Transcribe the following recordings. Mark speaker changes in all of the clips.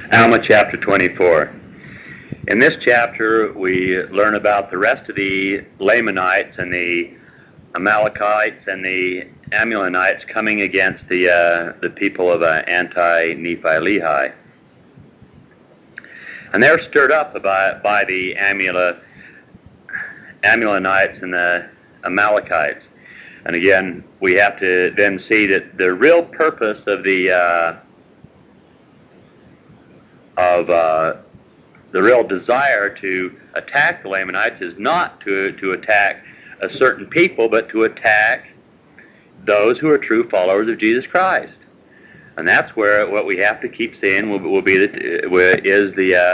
Speaker 1: Alma chapter 24. In this chapter, we learn about the rest of the Lamanites and the Amalekites and the Ammonites coming against the people of Anti-Nephi-Lehi. And they're stirred up by the Ammonites and the Amalekites. And again, we have to then see that the real purpose of the real desire to attack the Lamanites is not to attack a certain people, but to attack those who are true followers of Jesus Christ. And that's where what we have to keep saying will be is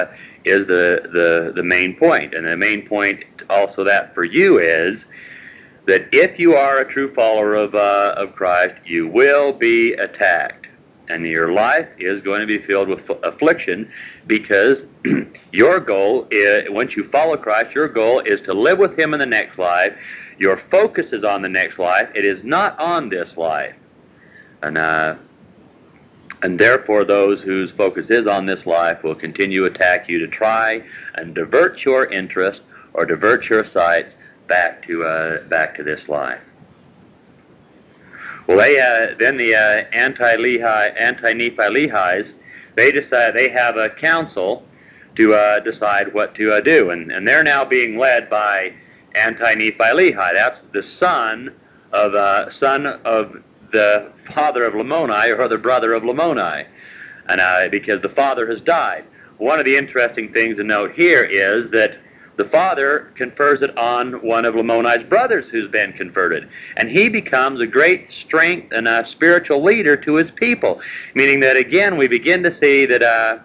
Speaker 1: the main point. And the main point also that for you is that if you are a true follower of Christ, you will be attacked. And your life is going to be filled with affliction, because your goal is, once you follow Christ, your goal is to live with Him in the next life. Your focus is on the next life. It is not on this life. And therefore those whose focus is on this life will continue to attack you to try and divert your interest or divert your sights back to this life. Well, then the Anti-Nephi-Lehis, they decide, they have a council to decide what to do, and they're now being led by Anti-Nephi-Lehi. That's the son of the father of Lamoni, or the brother of Lamoni, and because the father has died. One of the interesting things to note here is that the father confers it on one of Lamoni's brothers who's been converted, and he becomes a great strength and a spiritual leader to his people, meaning that again we begin to see that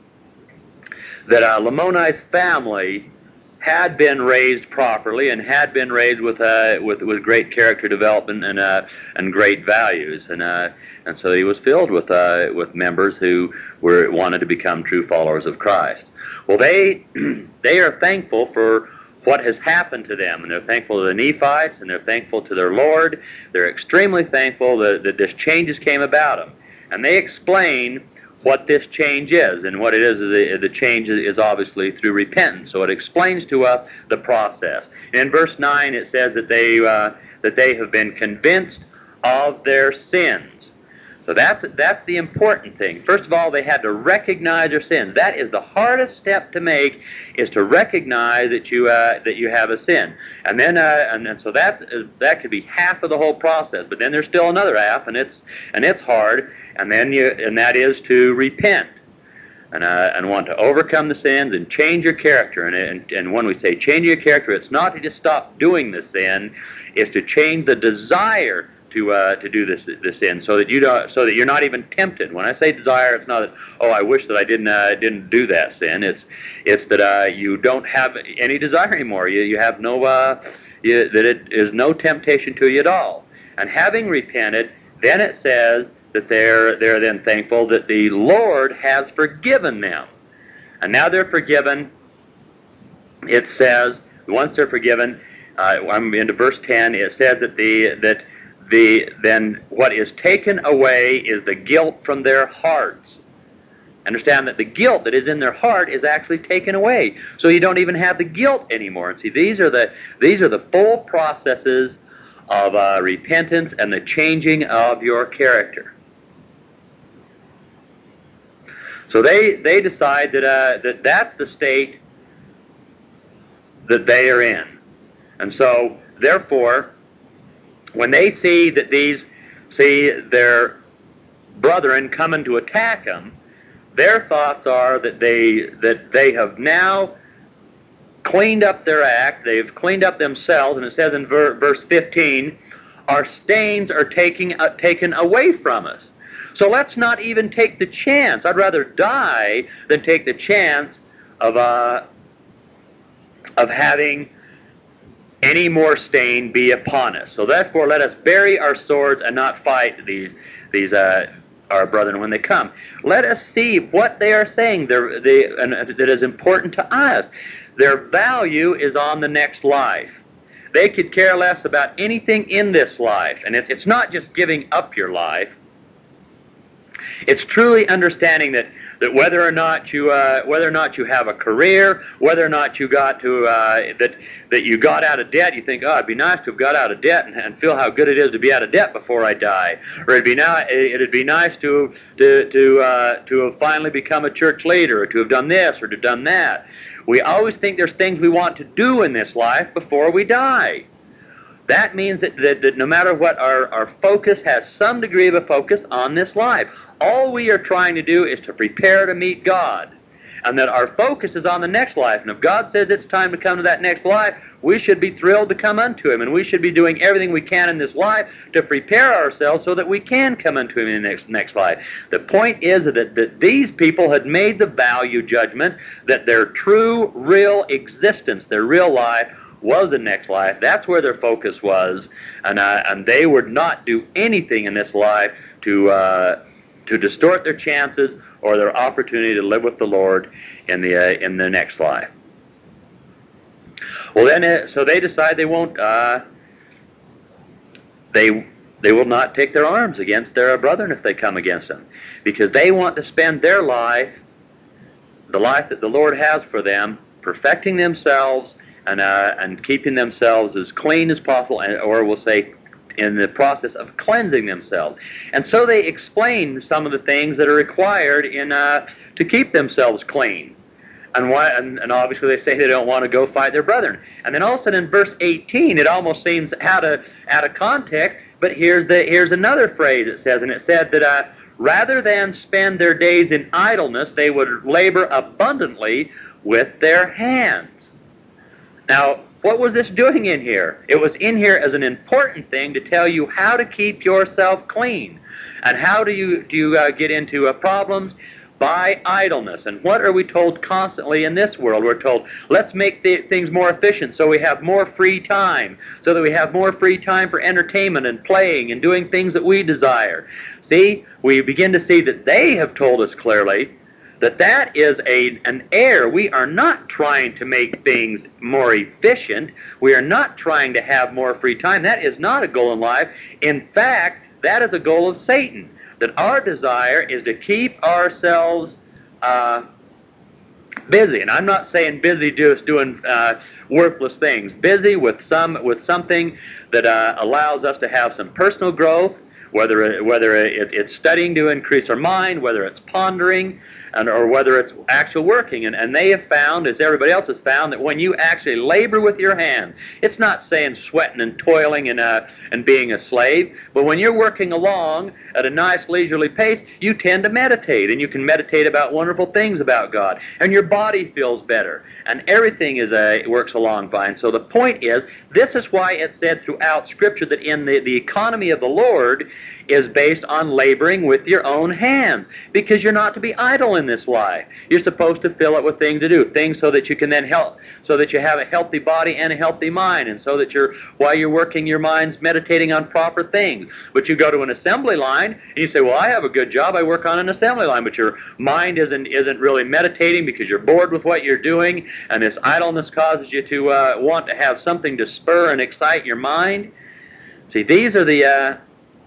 Speaker 1: Lamoni's family had been raised properly and had been raised with great character development and great values, and so he was filled with members who wanted to become true followers of Christ. Well, they are thankful for what has happened to them, and they're thankful to the Nephites, and they're thankful to their Lord. They're extremely thankful that this changes came about them, and they explain what this change is, and what it is the change is obviously through repentance. So it explains to us the process. In verse 9 it says that they have been convinced of their sins. So that's the important thing. First of all, they had to recognize their sins. That is the hardest step to make, is to recognize that you have a sin. And then so that could be half of the whole process. But then there's still another half, and it's hard. And that is to repent and want to overcome the sins and change your character. And when we say change your character, it's not to just stop doing the sin; it's to change the desire to do this sin, so that you're not even tempted. When I say desire, it's not that, oh, I wish that I didn't do that sin. It's that you don't have any desire anymore. You have no that it is no temptation to you at all. And having repented, then it says that they're then thankful that the Lord has forgiven them, and now they're forgiven. It says once they're forgiven, I'm into verse 10. It says that then what is taken away is the guilt from their hearts. Understand that the guilt that is in their heart is actually taken away, so you don't even have the guilt anymore. And see, these are the full processes of repentance and the changing of your character. So they decide that that's the state that they are in, and so therefore, when they see that their brethren coming to attack them, their thoughts are that they have now cleaned up their act, they've cleaned up themselves, and it says in verse 15, our stains are taken away from us. So let's not even take the chance. I'd rather die than take the chance of having any more stain be upon us. So therefore let us bury our swords and not fight these our brethren when they come. Let us see what they are saying that is important to us. Their value is on the next life. They could care less about anything in this life. And it's not just giving up your life. It's truly understanding that that whether or not you have a career, whether or not you got to that you got out of debt, you think, oh, it'd be nice to have got out of debt and feel how good it is to be out of debt before I die, or it'd be nice to have finally become a church leader, or to have done this or to have done that. We always think there's things we want to do in this life before we die. That means that no matter what, our focus has some degree of a focus on this life. All we are trying to do is to prepare to meet God, and that our focus is on the next life. And if God says it's time to come to that next life, we should be thrilled to come unto Him, and we should be doing everything we can in this life to prepare ourselves so that we can come unto Him in the next life. The point is that these people had made the value judgment that their true, real existence, their real life, was the next life. That's where their focus was, and they would not do anything in this life to distort their chances or their opportunity to live with the Lord in the next life. Well, then, so they decide they won't. They will not take their arms against their brethren if they come against them, because they want to spend their life, the life that the Lord has for them, perfecting themselves and keeping themselves as clean as possible, or we'll say, in the process of cleansing themselves. And so they explain some of the things that are required to keep themselves clean. And obviously they say they don't want to go fight their brethren. And then all of a sudden in verse 18, it almost seems out of context, but here's another phrase it says, and it said that rather than spend their days in idleness, they would labor abundantly with their hands. Now, what was this doing in here? It was in here as an important thing to tell you how to keep yourself clean. And how do you get into problems? By idleness. And what are we told constantly in this world? We're told, let's make things more efficient so we have more free time, so that we have more free time for entertainment and playing and doing things that we desire. See, we begin to see that they have told us clearly that is an error. We are not trying to make things more efficient. We are not trying to have more free time. That is not a goal in life. In fact, that is a goal of Satan. That our desire is to keep ourselves busy. And I'm not saying busy just doing worthless things. Busy with something that allows us to have some personal growth, whether it's studying to increase our mind, whether it's pondering, or whether it's actual working. And they have found, as everybody else has found, that when you actually labor with your hands, it's not saying sweating and toiling and being a slave, but when you're working along at a nice leisurely pace, you tend to meditate, and you can meditate about wonderful things about God, and your body feels better, and everything works along fine. So the point is, this is why it's said throughout Scripture that in the economy of the Lord is based on laboring with your own hands, because you're not to be idle in this life. You're supposed to fill it with things to do, things so that you can then help, so that you have a healthy body and a healthy mind, and so that while you're working, your mind's meditating on proper things. But you go to an assembly line and you say, well, I have a good job, I work on an assembly line, but your mind isn't really meditating because you're bored with what you're doing, and this idleness causes you to want to have something to spur and excite your mind. See, these are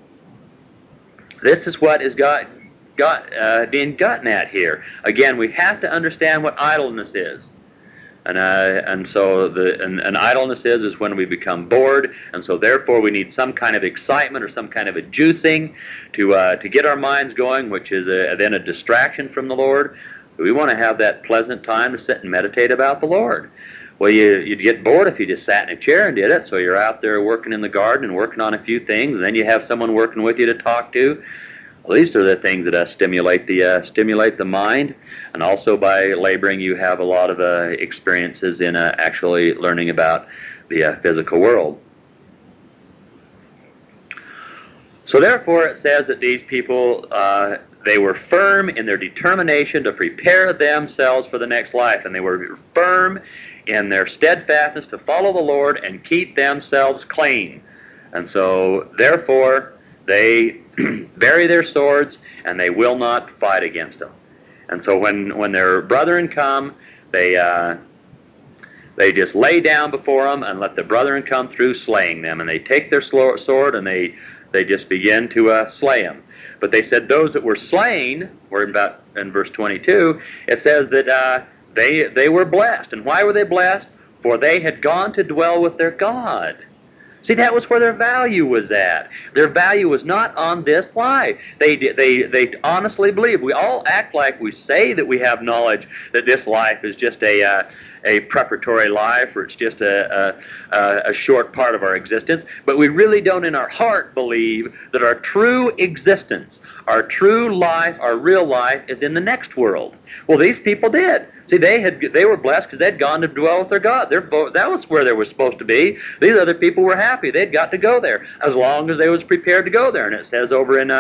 Speaker 1: this is what is being gotten at here. Again, we have to understand what idleness is, and so idleness is when we become bored, and so therefore we need some kind of excitement or some kind of a juicing to get our minds going, which is then a distraction from the Lord. We want to have that pleasant time to sit and meditate about the Lord. Well, you'd get bored if you just sat in a chair and did it. So you're out there working in the garden and working on a few things, and then you have someone working with you to talk to. Well, these are the things that stimulate the mind, and also by laboring, you have a lot of experiences in actually learning about the physical world. So therefore, it says that these people they were firm in their determination to prepare themselves for the next life, and they were firm in their steadfastness to follow the Lord and keep themselves clean. And so, therefore, they bury their swords, and they will not fight against them. And so when their brethren come, they just lay down before them and let the brethren come through slaying them. And they take their sword, and they just begin to slay them. But they said those that were slain, or in verse 22, it says that they were blessed. And why were they blessed? For they had gone to dwell with their God. See, that was where their value was at. Their value was not on this life. They honestly believe. We all act like we say that we have knowledge that this life is just a preparatory life, or it's just a short part of our existence. But we really don't in our heart believe that our true existence, our true life, our real life is in the next world. Well, these people did. See, they were blessed because they'd gone to dwell with their God. That was where they were supposed to be. These other people were happy. They'd got to go there as long as they was prepared to go there. And it says over in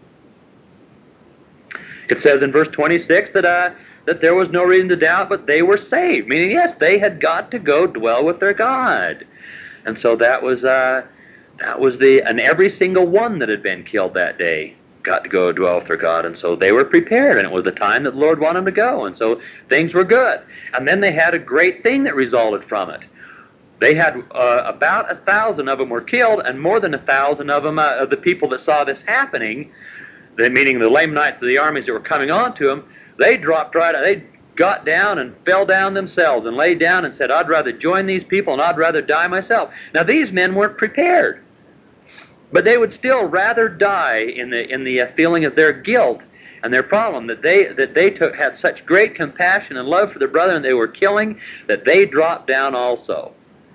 Speaker 1: verse 26 that there was no reason to doubt, but they were saved. Meaning, yes, they had got to go dwell with their God. And so that was and every single one that had been killed that day got to go dwell with their God, and so they were prepared, and it was the time that the Lord wanted them to go, and so things were good. And then they had a great thing that resulted from it. They had about 1,000 of them were killed, and more than 1,000 of them, of the people that saw this happening, meaning the Lamanites of the armies that were coming on to them, they dropped they got down and fell down themselves and laid down and said, I'd rather join these people and I'd rather die myself. Now these men weren't prepared. But they would still rather die in the feeling of their guilt and their problem, that they had such great compassion and love for their brethren they were killing, that they dropped down also.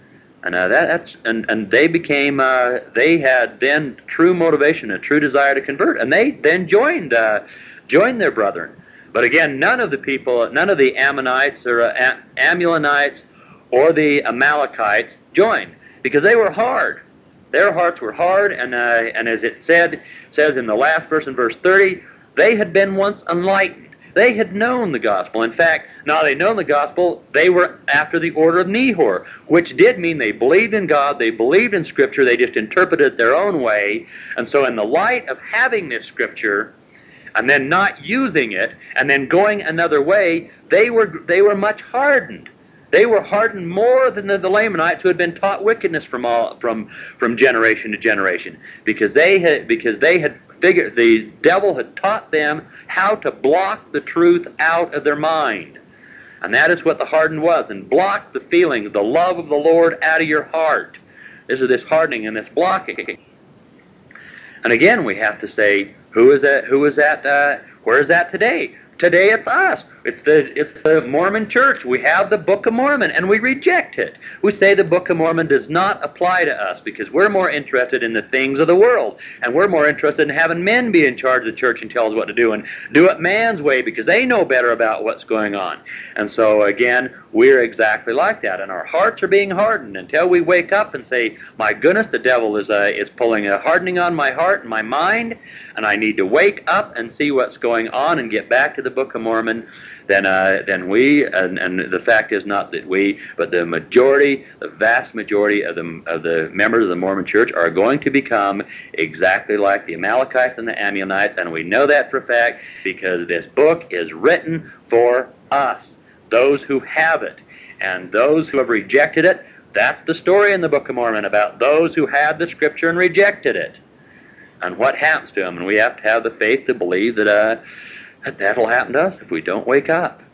Speaker 1: And they became they had then true motivation, a true desire to convert, and they then joined their brethren. But again, none of the Ammonites or Amulonites or the Amalekites joined, because they were hard. Their hearts were hard, and as it says in the last verse in verse 30, they had been once enlightened. They had known the gospel. In fact, now they'd known the gospel, they were after the order of Nehor, which did mean they believed in God, they believed in Scripture, they just interpreted it their own way. And so in the light of having this Scripture, and then not using it, and then going another way, they were much hardened. They were hardened more than the Lamanites, who had been taught wickedness from generation to generation, because they had figured the devil had taught them how to block the truth out of their mind, and that is what the hardened was, and block the feeling, the love of the Lord out of your heart. This hardening and this blocking. And again, we have to say, where is that today? Today it's us. It's the Mormon Church. We have the Book of Mormon, and we reject it. We say the Book of Mormon does not apply to us because we're more interested in the things of the world, and we're more interested in having men be in charge of the church and tell us what to do, and do it man's way because they know better about what's going on. And so again, we're exactly like that, and our hearts are being hardened until we wake up and say, my goodness, the devil is pulling a hardening on my heart and my mind, and I need to wake up and see what's going on and get back to the Book of Mormon. Then we, and the fact is not that we, but the vast majority of the members of the Mormon Church are going to become exactly like the Amalekites and the Ammonites, and we know that for a fact because this book is written for us, those who have it, and those who have rejected it. That's the story in the Book of Mormon about those who had the Scripture and rejected it, and what happens to them. And we have to have the faith to believe that that'll happen to us if we don't wake up.